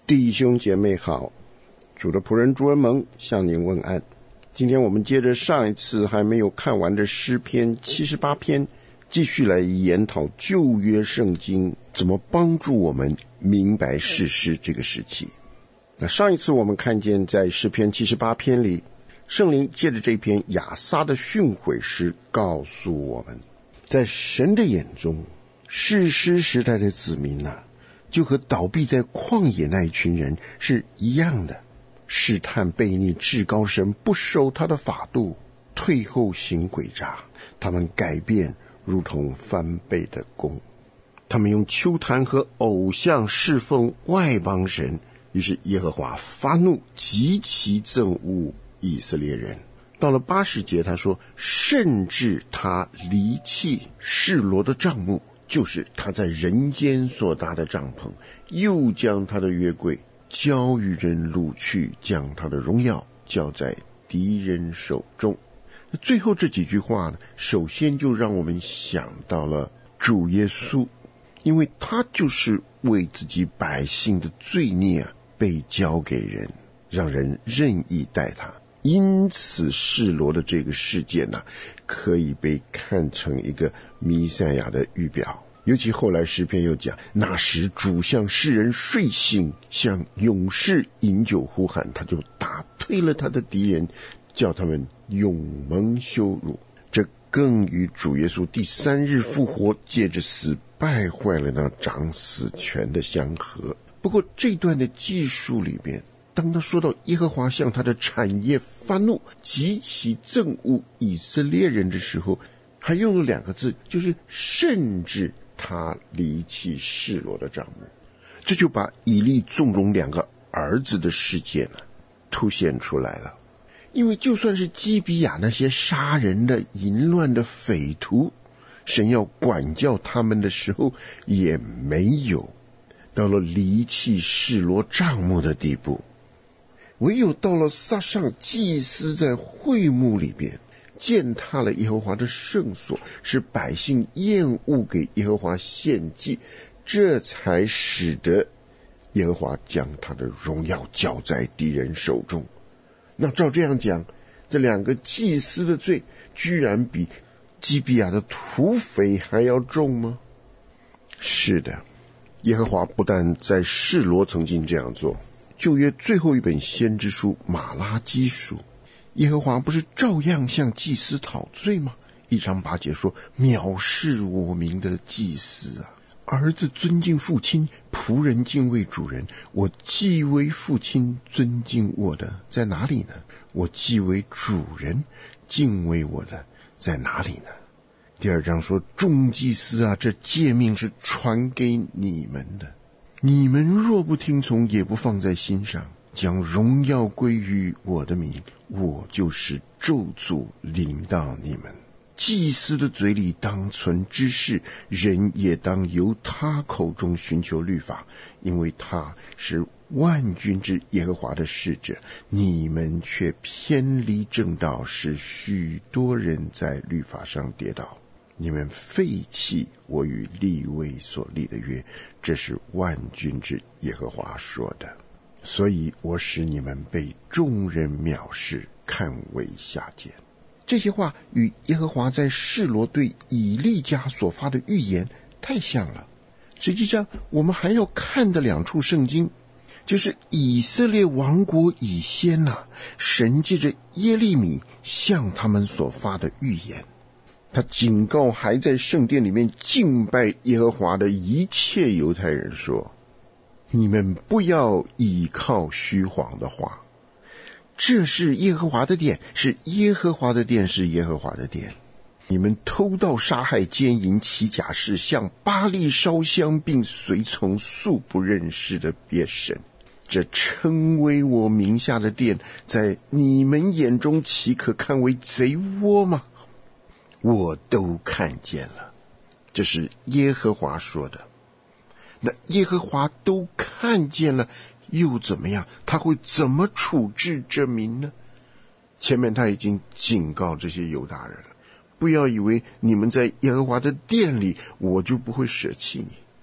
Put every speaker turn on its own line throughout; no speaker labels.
弟兄姐妹好，主的仆人朱恩蒙向您问安。今天我们接着上一次还没有看完的诗篇78篇，继续来研讨旧约圣经怎么帮助我们明白士师这个时期。那上一次我们看见在诗篇78篇里，圣灵借着这篇亚萨的训诲诗告诉我们，在神的眼中，士师时代的子民就和倒闭在旷野那一群人是一样的，试探悖逆至高神，不守他的法度，退后行诡诈，他们改变如同翻倍的弓，他们用丘坛和偶像侍奉外邦神，于是耶和华发怒，极其憎恶以色列人。到了80节他说，甚至他离弃示罗的帐幕，就是他在人间所搭的帐篷，又将他的约柜交与人掳去，将他的荣耀交在敌人手中。最后这几句话呢，首先就让我们想到了主耶稣，因为他就是为自己百姓的罪孽被交给人，让人任意待他。因此示罗的这个事件可以被看成一个弥赛亚的预表。尤其后来诗篇又讲，那时主向世人睡醒，向勇士饮酒呼喊，他就打退了他的敌人，叫他们永蒙羞辱。这更与主耶稣第3日复活，借着死败坏了那掌死权的相合。不过这段的记述里边，当他说到耶和华向他的产业发怒，极其憎恶以色列人的时候，还用了2个字，就是甚至他离弃示罗的帐幕。这就把以利纵容2个儿子的事件凸显出来了。因为就算是基比亚那些杀人的淫乱的匪徒，神要管教他们的时候，也没有到了离弃示罗帐幕的地步。唯有到了撒上祭司在会幕里边践踏了耶和华的圣所，使百姓厌恶给耶和华献祭，这才使得耶和华将他的荣耀交在敌人手中。那照这样讲，这2个祭司的罪居然比基比亚的土匪还要重吗？是的，耶和华不但在示罗曾经这样做，旧约最后一本先知书马拉基书，耶和华不是照样向祭司讨罪吗？1章8节说，藐视我名的祭司儿子尊敬父亲，仆人敬畏主人。我既为父亲尊敬我的在哪里呢？我既为主人敬畏我的在哪里呢？第2章说，众祭司这诫命是传给你们的，你们若不听从，也不放在心上，将荣耀归于我的名，我就是咒诅临到你们。祭司的嘴里当存知识，人也当由他口中寻求律法，因为他是万军之耶和华的使者。你们却偏离正道，使许多人在律法上跌倒。你们废弃我与利未所立的约，这是万军之耶和华说的。所以我使你们被众人藐视，看为下贱。这些话与耶和华在示罗对以利家所发的预言太像了。实际上我们还要看的2处圣经，就是以色列亡国以先神借着耶利米向他们所发的预言。他警告还在圣殿里面敬拜耶和华的一切犹太人说，你们不要倚靠虚谎的话，这是耶和华的殿，是耶和华的殿，是耶和华的殿。你们偷盗杀害奸淫起假誓，向巴力烧香，并随从素不认识的别神，这称为我名下的殿，在你们眼中岂可看为贼窝吗？我都看见了。这是耶和华说的。那耶和华都看见了，又怎么样？他会怎么处置这民呢？前面他已经警告这些犹大人了，不要以为你们在耶和华的殿里，我就不会舍弃你。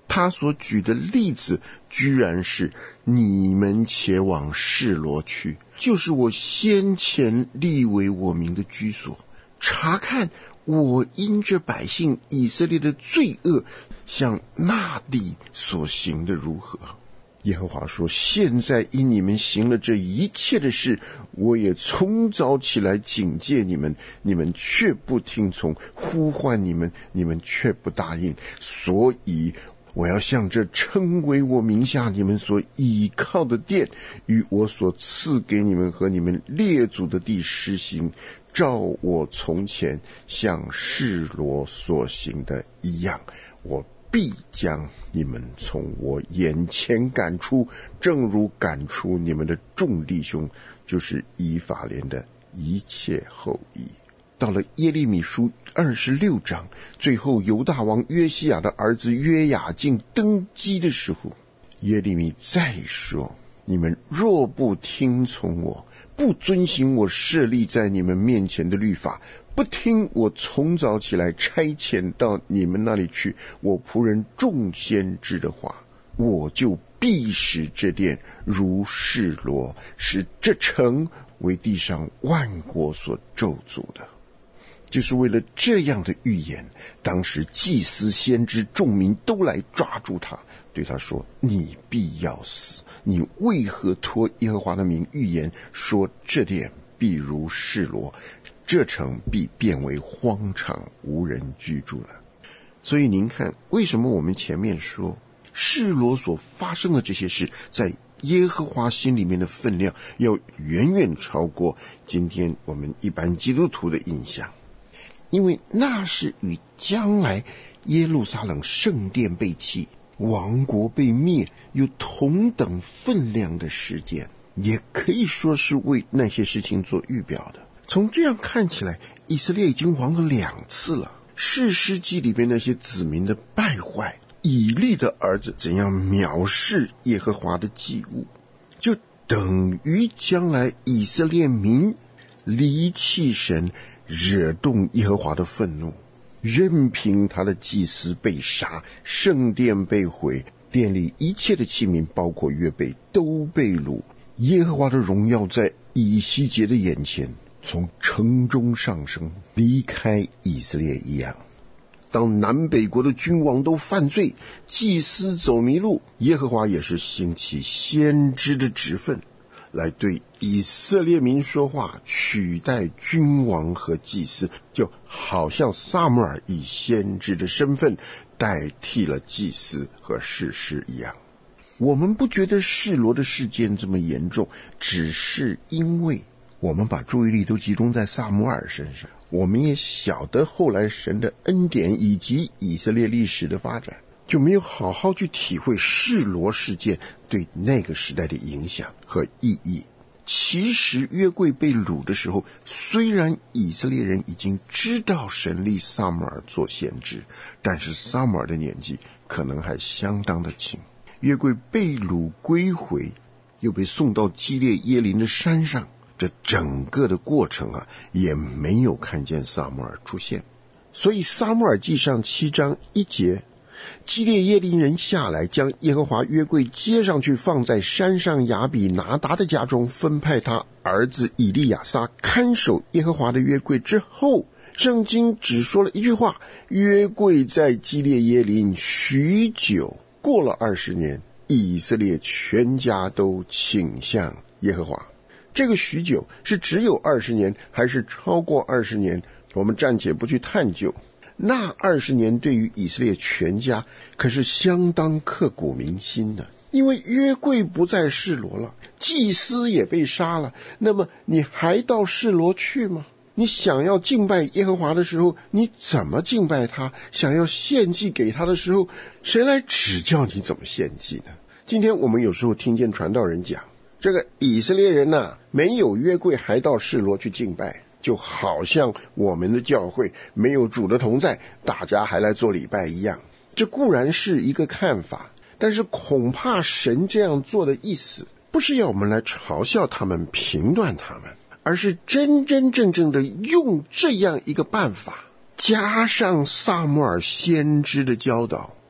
他所举的例子居然是你们且往示罗去，就是我先前立为我名的居所，查看我因这百姓以色列的罪恶向那地所行的如何。耶和华说，现在因你们行了这一切的事，我也从早起来警戒你们，你们却不听从，呼唤你们，你们却不答应，所以我要向这称为我名下你们所倚靠的殿，与我所赐给你们和你们列祖的地施行，照我从前向示罗所行的一样，我必将你们从我眼前赶出，正如赶出你们的众弟兄，就是以法莲的一切后裔。到了耶利米书26章，最后犹大王约西亚的儿子约雅敬登基的时候，耶利米再说，你们若不听从我，不遵行我设立在你们面前的律法，不听我从早起来差遣到你们那里去我仆人众先知的话，我就必使这殿如示罗，使这城为地上万国所咒诅的。就是为了这样的预言，当时祭司先知众民都来抓住他，对他说，你必要死，你为何托耶和华的名预言，说这殿必如示罗，这城必变为荒场，无人居住了。所以您看，为什么我们前面说示罗所发生的这些事，在耶和华心里面的分量要远远超过今天我们一般基督徒的印象，因为那是与将来耶路撒冷圣殿被弃，王国被灭有同等分量的时间，也可以说是为那些事情做预表的。从这样看起来，以色列已经亡了2次了。士师记里面那些子民的败坏，以利的儿子怎样藐视耶和华的祭物，就等于将来以色列民离弃神，惹动耶和华的愤怒，任凭他的祭司被杀，圣殿被毁，殿里一切的器皿包括约柜都被掳，耶和华的荣耀在以西结的眼前从城中上升，离开以色列一样。当南北国的君王都犯罪，祭司走迷路，耶和华也是兴起先知的职分，来对以色列民说话，取代君王和祭司，就好像撒母耳以先知的身份代替了祭司和士师一样。我们不觉得示罗的事件这么严重，只是因为我们把注意力都集中在撒母耳身上，我们也晓得后来神的恩典以及以色列历史的发展，就没有好好去体会示罗事件对那个时代的影响和意义。其实约柜被掳的时候，虽然以色列人已经知道神立撒母耳做先知，但是撒母耳的年纪可能还相当的轻。约柜被掳归回，又被送到基列耶琳的山上，这整个的过程也没有看见撒母耳出现。所以撒母耳记上7章1节，基列耶琳人下来，将耶和华约柜接上去，放在山上亚比拿达的家中，分派他儿子以利亚撒看守耶和华的约柜之后，圣经只说了一句话，约柜在基列耶琳许久。过了20年，以色列全家都倾向耶和华。这个许久是只有20年还是超过20年，我们暂且不去探究。那20年对于以色列全家可是相当刻骨铭心的，因为约柜不在示罗了，祭司也被杀了，那么你还到示罗去吗？你想要敬拜耶和华的时候，你怎么敬拜他？想要献祭给他的时候，谁来指教你怎么献祭呢？今天我们有时候听见传道人讲，这个以色列人没有约柜还到示罗去敬拜，就好像我们的教会没有主的同在，大家还来做礼拜一样。这固然是一个看法，但是恐怕神这样做的意思，不是要我们来嘲笑他们、评断他们，而是真真正正的用这样一个办法，加上撒母耳先知的教导，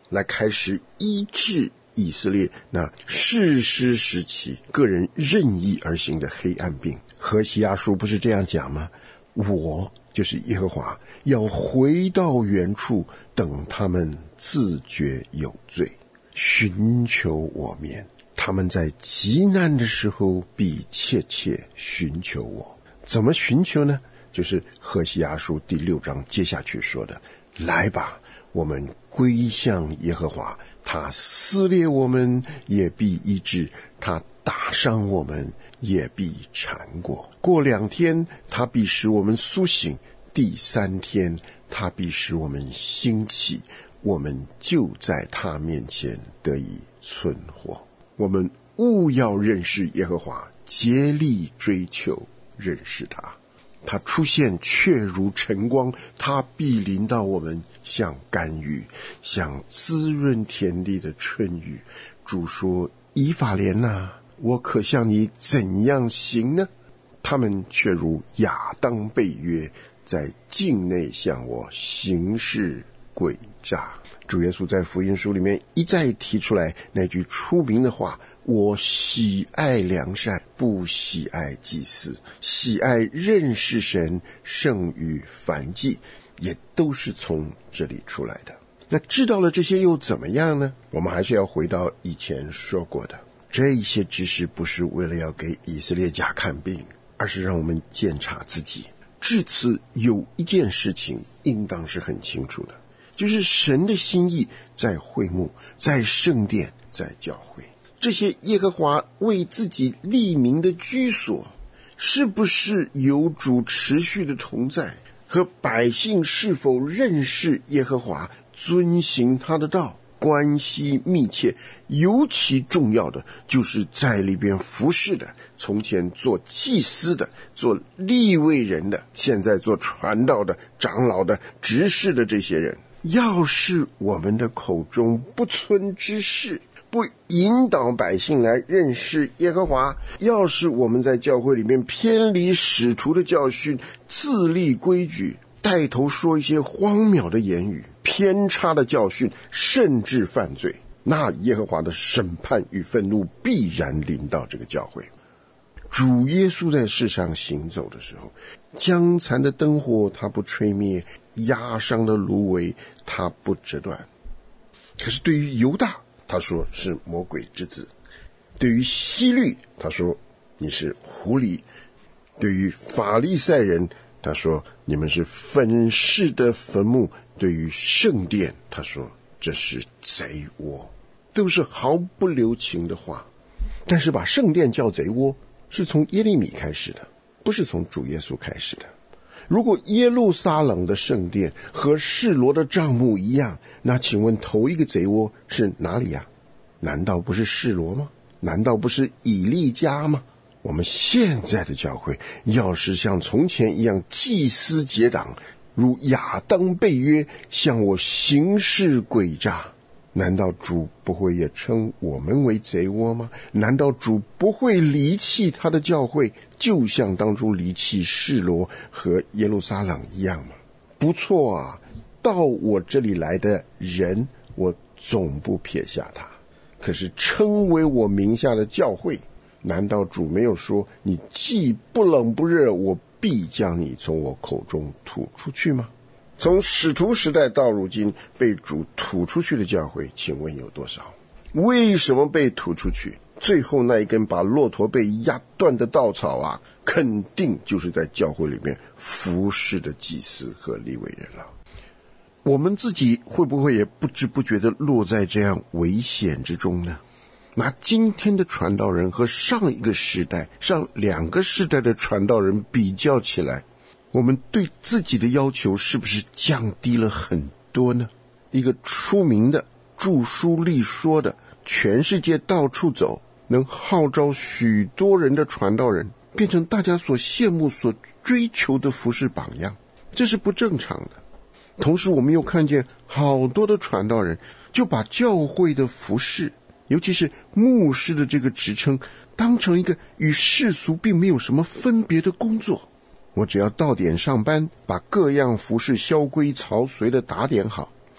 来开始医治以色列那士师时期个人任意而行的黑暗病。何西阿书不是这样讲吗？我就是耶和华，要回到原处，等他们自觉有罪，寻求我面。他们在极难的时候必切切寻求我。怎么寻求呢？就是何西阿书第6章接下去说的，来吧，我们归向耶和华，他撕裂我们也必医治，他打伤我们也必缠过。过2天他必使我们苏醒，第3天他必使我们兴起，我们就在他面前得以存活。我们务要认识耶和华，竭力追求认识他。他出现却如晨光，他必临到我们，像甘雨，像滋润田地的春雨。主说，以法莲啊，我可向你怎样行呢？他们却如亚当背约，在境内向我行事诡诈。主耶稣在福音书里面一再提出来那句出名的话，我喜爱良善，不喜爱祭祀，喜爱认识神胜于燔祭，也都是从这里出来的。那知道了这些又怎么样呢？我们还是要回到以前说过的，这些知识不是为了要给以色列家看病，而是让我们检查自己。至此有一件事情应当是很清楚的，就是神的心意在会幕，在圣殿，在教会。这些耶和华为自己立名的居所，是不是有主持续的同在，和百姓是否认识耶和华，遵行他的道，关系密切。尤其重要的就是在里边服侍的，从前做祭司的，做利未人的，现在做传道的、长老的、执事的这些人。要是我们的口中不存知识，不引导百姓来认识耶和华，要是我们在教会里面偏离使徒的教训，自立规矩，带头说一些荒谬的言语，偏差的教训，甚至犯罪，那耶和华的审判与愤怒必然临到这个教会。主耶稣在世上行走的时候，将残的灯火他不吹灭，压伤的芦苇他不折断。可是对于犹大，他说是魔鬼之子；对于希律，他说你是狐狸；对于法利赛人，他说你们是粉饰的坟墓；对于圣殿，他说这是贼窝。都是毫不留情的话，但是把圣殿叫贼窝是从耶利米开始的，不是从主耶稣开始的。如果耶路撒冷的圣殿和示罗的帐幕一样，那请问头一个贼窝是哪里呀？难道不是示罗吗？难道不是以利家吗？我们现在的教会要是像从前一样祭司结党，如亚当背约，向我行事诡诈，难道主不会也称我们为贼窝吗？难道主不会离弃他的教会，就像当初离弃示罗和耶路撒冷一样吗？不错啊，到我这里来的人，我总不撇下他。可是称为我名下的教会，难道主没有说，你既不冷不热，我必将你从我口中吐出去吗？从使徒时代到如今，被主吐出去的教会，请问有多少？为什么被吐出去？最后那一根把骆驼被压断的稻草啊，肯定就是在教会里面服侍的祭司和利未人了。我们自己会不会也不知不觉地落在这样危险之中呢？拿今天的传道人和上一个时代、上2个世代的传道人比较起来，我们对自己的要求是不是降低了很多呢？一个出名的、著书立说的、全世界到处走，能号召许多人的传道人，变成大家所羡慕、所追求的服事榜样，这是不正常的。同时我们又看见好多的传道人就把教会的服事，尤其是牧师的这个职称，当成一个与世俗并没有什么分别的工作。我只要到点上班，把各样服事萧规曹随的打点好，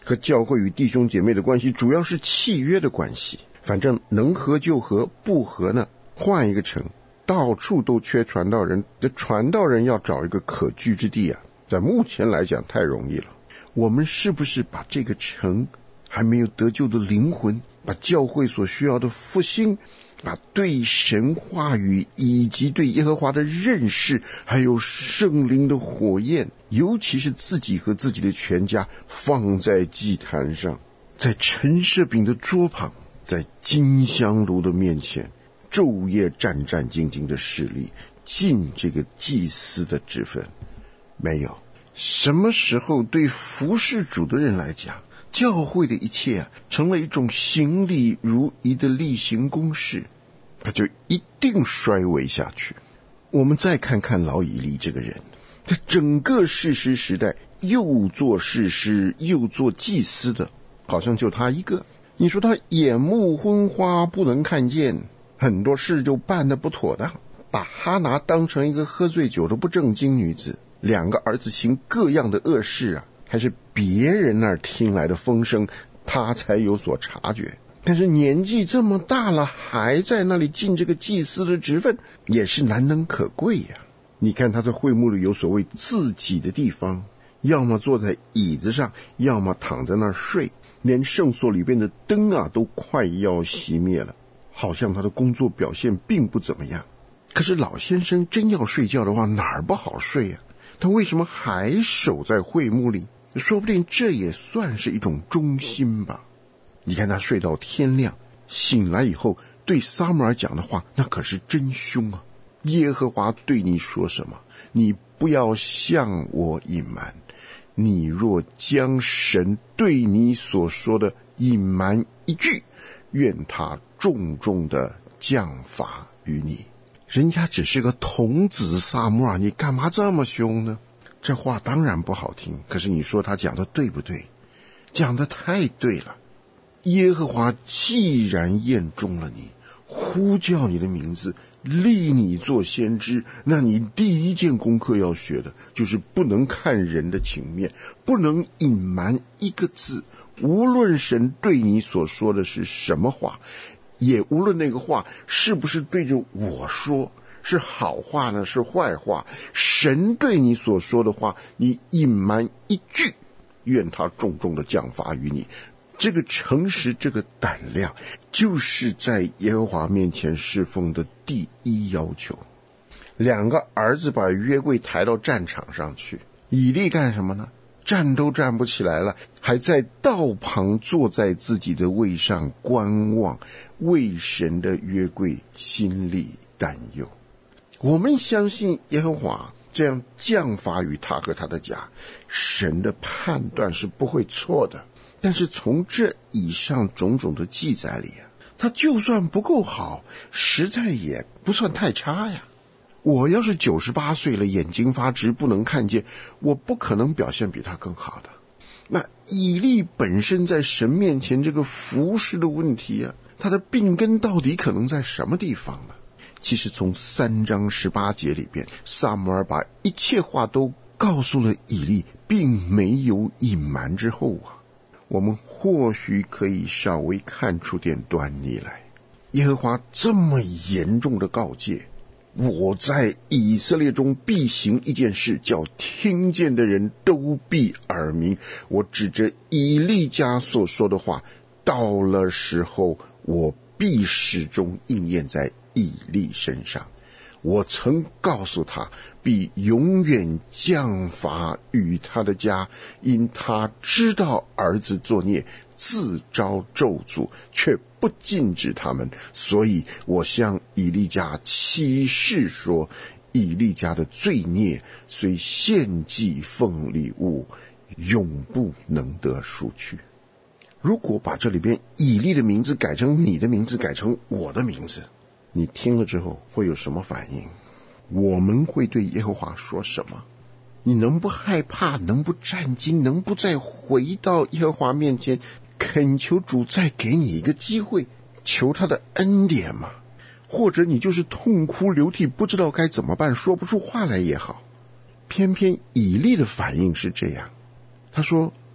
和教会与弟兄姐妹的关系主要是契约的关系，反正能合就合，不合呢换一个城。到处都缺传道人，这传道人要找一个可居之地啊，在目前来讲太容易了。我们是不是把这个城还没有得救的灵魂，把教会所需要的复兴，把对神话语以及对耶和华的认识，还有圣灵的火焰，尤其是自己和自己的全家，放在祭坛上，在陈设饼的桌旁，在金香炉的面前，昼夜战战兢兢的势力，尽这个祭司的职分。没有，什么时候对服侍主的人来讲，教会的一切成了一种行礼如仪的例行公事，他就一定衰微下去。我们再看看老以利这个人，在整个士师时代，又做士师又做祭司的，好像就他一个。你说他眼目昏花，不能看见，很多事就办得不妥当，把哈拿当成一个喝醉酒的不正经女子，两个儿子行各样的恶事还是别人那儿听来的风声，他才有所察觉。但是年纪这么大了，还在那里尽这个祭司的职分，也是难能可贵呀。你看他在会幕里有所谓自己的地方，要么坐在椅子上，要么躺在那儿睡，连圣所里边的灯都快要熄灭了，好像他的工作表现并不怎么样。可是老先生真要睡觉的话，哪儿不好睡他为什么还守在会幕里？说不定这也算是一种忠心吧。你看他睡到天亮，醒来以后对撒母耳讲的话，那可是真凶啊。耶和华对你说什么，你不要向我隐瞒，你若将神对你所说的隐瞒一句，愿他重重的降罚于你。人家只是个童子撒母耳，你干嘛这么凶呢？这话当然不好听，可是你说他讲的对不对？讲的太对了。耶和华既然验中了你，呼叫你的名字，立你做先知，那你第一件功课要学的就是不能看人的情面，不能隐瞒一个字，无论神对你所说的是什么话，也无论那个话是不是对着我说，是好话呢，是坏话，神对你所说的话，你隐瞒一句，愿他重重的降罚于你。这个诚实，这个胆量，就是在耶和华面前侍奉的第一要求。两个儿子把约柜抬到战场上去，以利干什么呢？站都站不起来了，还在道旁坐在自己的位上观望，为神的约柜心里担忧。我们相信耶和华这样降罚于他和他的家，神的判断是不会错的。但是从这以上种种的记载里他就算不够好，实在也不算太差呀。我要是98岁了，眼睛发直不能看见，我不可能表现比他更好的。那以利本身在神面前这个服侍的问题他的病根到底可能在什么地方呢？其实从3章18节里边，撒母耳把一切话都告诉了以利，并没有隐瞒之后我们或许可以稍微看出点端倪来。耶和华这么严重的告诫，我在以色列中必行一件事，叫听见的人都必耳鸣。我指着以利家所说的话，到了时候，我必始终应验在以利身上。我曾告诉他，必永远降罚与他的家，因他知道儿子作孽，自招咒诅，却不禁止他们。所以我向以利家起誓说，以利家的罪孽虽献祭奉礼物，永不能得赎去。如果把这里边以利的名字改成你的名字，改成我的名字，你听了之后会有什么反应？我们会对耶和华说什么？你能不害怕，能不战惊，能不再回到耶和华面前恳求主再给你一个机会，求他的恩典吗？或者你就是痛哭流涕，不知道该怎么办，说不出话来也好。偏偏以利的反应是这样，他说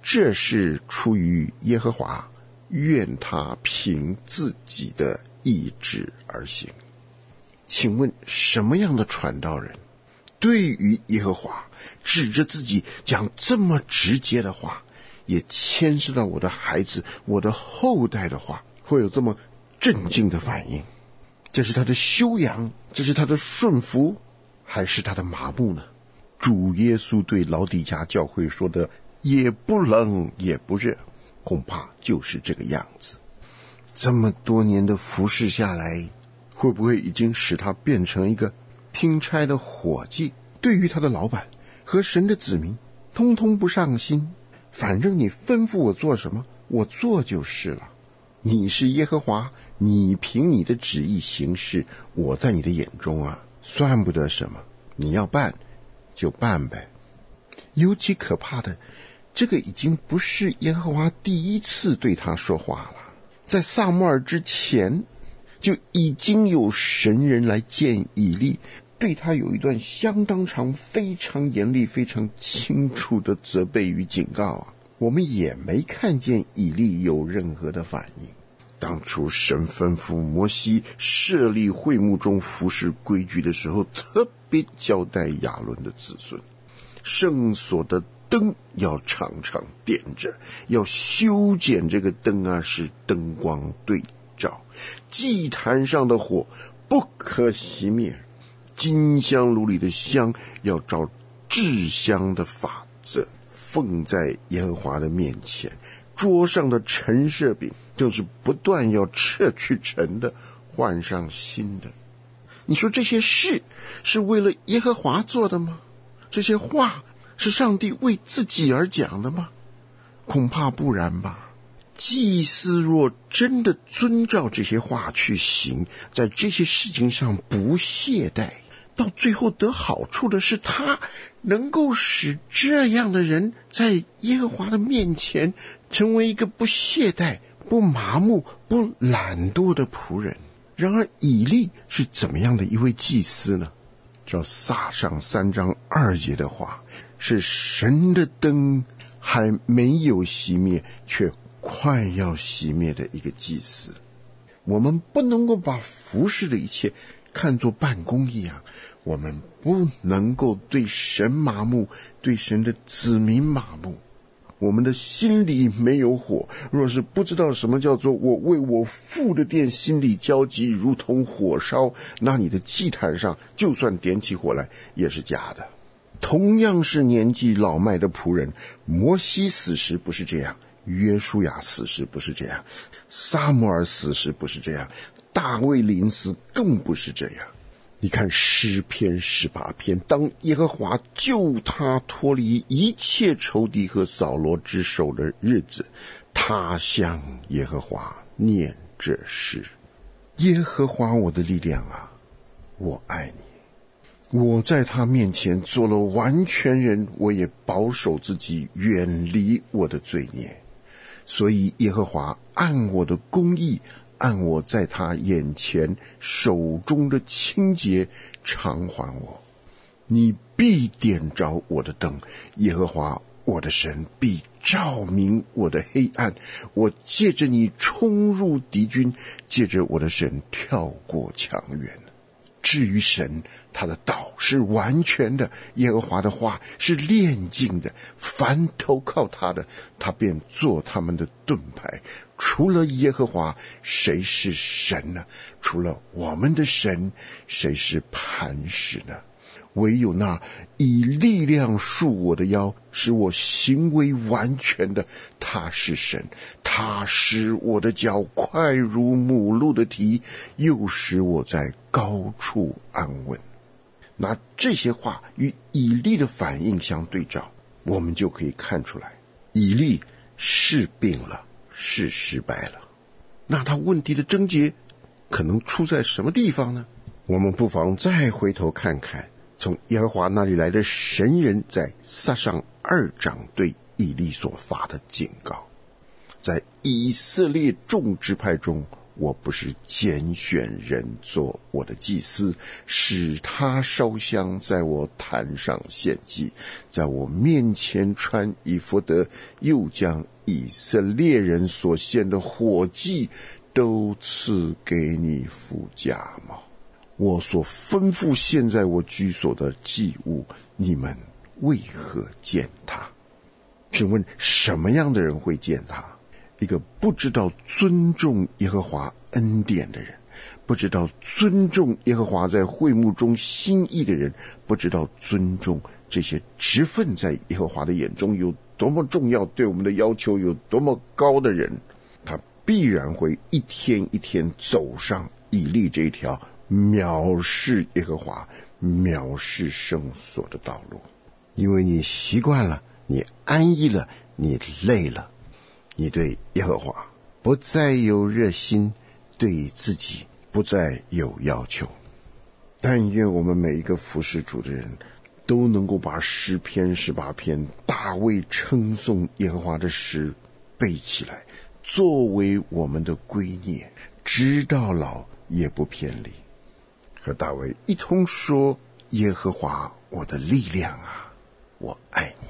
这是出于耶和华，愿他凭自己的意志而行。请问什么样的传道人对于耶和华指着自己讲这么直接的话，也牵涉到我的孩子我的后代的话，会有这么震惊的反应？这是他的修养，这是他的顺服，还是他的麻木呢？主耶稣对老底嘉教会说的也不冷也不热，恐怕就是这个样子。这么多年的服侍下来，会不会已经使他变成一个听差的伙计，对于他的老板和神的子民通通不上心，反正你吩咐我做什么我做就是了。你是耶和华，你凭你的旨意行事，我在你的眼中算不得什么，你要办就办呗。尤其可怕的，这个已经不是耶和华第一次对他说话了，在撒母耳之前就已经有神人来见以利，对他有一段相当长、非常严厉、非常清楚的责备与警告我们也没看见以利有任何的反应。当初神吩咐摩西设立会幕中服事规矩的时候，特别交代亚伦的子孙，圣所的灯要常常点着，要修剪这个灯是灯光对照，祭坛上的火不可熄灭，金香炉里的香要照制香的法则奉在耶和华的面前，桌上的陈设饼就是不断要撤去陈的，换上新的。你说这些事是为了耶和华做的吗？这些话是上帝为自己而讲的吗？恐怕不然吧。祭司若真的遵照这些话去行，在这些事情上不懈怠，到最后得好处的是他能够使这样的人在耶和华的面前成为一个不懈怠、不麻木、不懒惰的仆人。然而以利是怎么样的一位祭司呢？照撒上3章2节的话，是神的灯还没有熄灭，却快要熄灭的一个祭司。我们不能够把服侍的一切看作办公一样，我们不能够对神麻木，对神的子民麻木。我们的心里没有火，若是不知道什么叫做我为我父的殿心里焦急如同火烧，那你的祭坛上就算点起火来也是假的。同样是年纪老迈的仆人，摩西死时不是这样，约书亚死时不是这样，撒母耳死时不是这样，大卫临死更不是这样。你看诗篇18篇，当耶和华救他脱离一切仇敌和扫罗之手的日子，他向耶和华念这诗：耶和华我的力量我爱你。我在他面前做了完全人，我也保守自己远离我的罪孽。所以耶和华按我的公义，按我在他眼前手中的清洁偿还我。你必点着我的灯，耶和华我的神必照明我的黑暗。我借着你冲入敌军，借着我的神跳过墙垣。至于神，他的道是完全的，耶和华的话是炼净的，凡投靠他的，他便做他们的盾牌。除了耶和华，谁是神呢？除了我们的神，谁是磐石呢？唯有那以力量束我的腰，使我行为完全的，他是神。他使我的脚快如母鹿的蹄，又使我在高处安稳。拿这些话与以利的反应相对照，我们就可以看出来，以利是病了，是失败了。那他问题的症结可能出在什么地方呢？我们不妨再回头看看从耶和华那里来的神人在撒上2章对以利所发的警告。在以色列众支派中， 我不是拣选人做我的祭司，使他烧香在我坛上献祭，在我面前穿以弗得，又将以色列人所献的火祭都赐给你父家吗？我所吩咐现在我居所的祭物，你们为何践踏？请问什么样的人会践踏？一个不知道尊重耶和华恩典的人，不知道尊重耶和华在会幕中心意的人，不知道尊重这些职分在耶和华的眼中有多么重要，对我们的要求有多么高的人，他必然会一天一天走上以利这一条藐视耶和华、藐视圣所的道路。因为你习惯了，你安逸了，你累了，你对耶和华不再有热心，对自己不再有要求。但愿我们每一个服侍主的人都能够把诗篇18篇大卫称颂耶和华的诗背起来，作为我们的圭臬，直到老也不偏离。和大卫一同说：耶和华我的力量啊，我爱你。